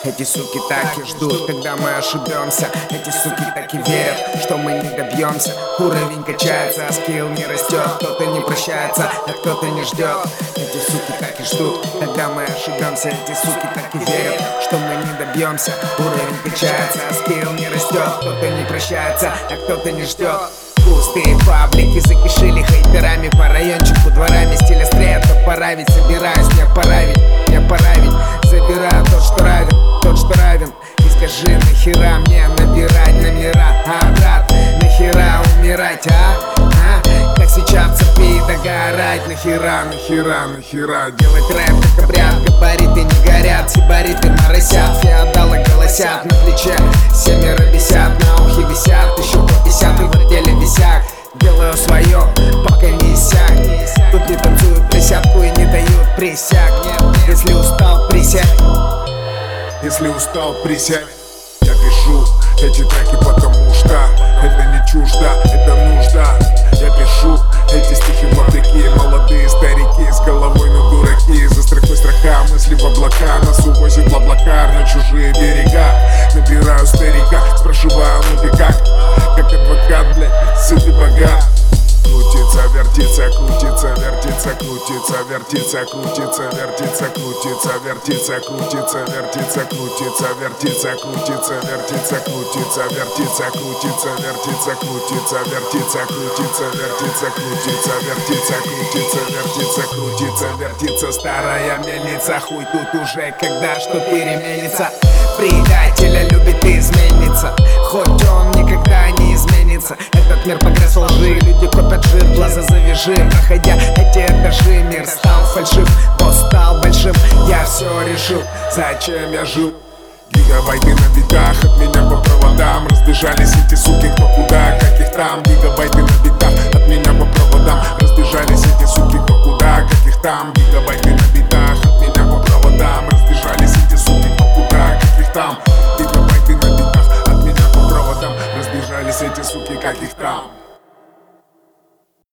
Эти суки так и ждут, когда мы ошибемся. Эти суки так и верят, что мы не добьемся. Уровень качается, а скилл не растет. Кто-то не прощается, а кто-то не ждет. Эти суки так и ждут, когда мы ошибемся. Эти суки так и верят, что мы не добьемся. Уровень качается, а скилл не растет. Кто-то не прощается, а кто-то не ждет. Пустые паблики закишили хейтерами по райончику, дворами, стиля стрит. Пора ведь, собираюсь, мне пора ведь забираю тот, что равен. И скажи, нахера мне набирать номера, брат, нахера умирать, как сейчас цепи догорать, нахера делать рэп, как обряд, габариты не горят, сибариты моросят, феодалы голосят, на плече семеро висят, на ухе висят, еще по 50 и в отделе висят. Делаю свое, пока не иссяк. Тут не танцуют присядку и не дают присяг. Если устал, присядь. Если устал, присядь. Я пишу эти треки, потому что это не чуждо, это нужда. Я пишу эти стихи вопреки. Молодые старики с головой на дураки. За строкой строка, мысли в облака. Нас увозит Блаблакар на чужие берега. Набираю старика, спрашиваю, ну ты как? Как адвокат, блядь, сыт и богат. Крутится, вертится, крутится, вертится, крутится, вертится, крутится, вертится, крутится, вертится, крутится, вертится, крутится, вертится, крутится, вертится, крутится, вертится, крутится, вертится, крутится, вертится, крутится, вертится, крутится, вертится, крутится, вертится, крутится, вертится. Старая мельница, хуй тут уже, когда что переменится. Предателя любит измениться, хоть он никогда не изменится. Этот мир погряз во лжи, люди копят жир, глаза завяжи. Проходя эти этажи, мир стал фальшив, босс стал большим. Я все решил, зачем я жил. Гигабайты на битах, от меня по проводам. Разбежались эти суки кто куда, как их там. Гигабайты на битах, от меня по проводам. Разбежались эти суки кто куда, как их там. Гигабайты на битах, от меня по проводам. Разбежались эти суки кто куда, как их там. Гигабайты на битах, от меня по проводам. Разбежались эти суки, как их там.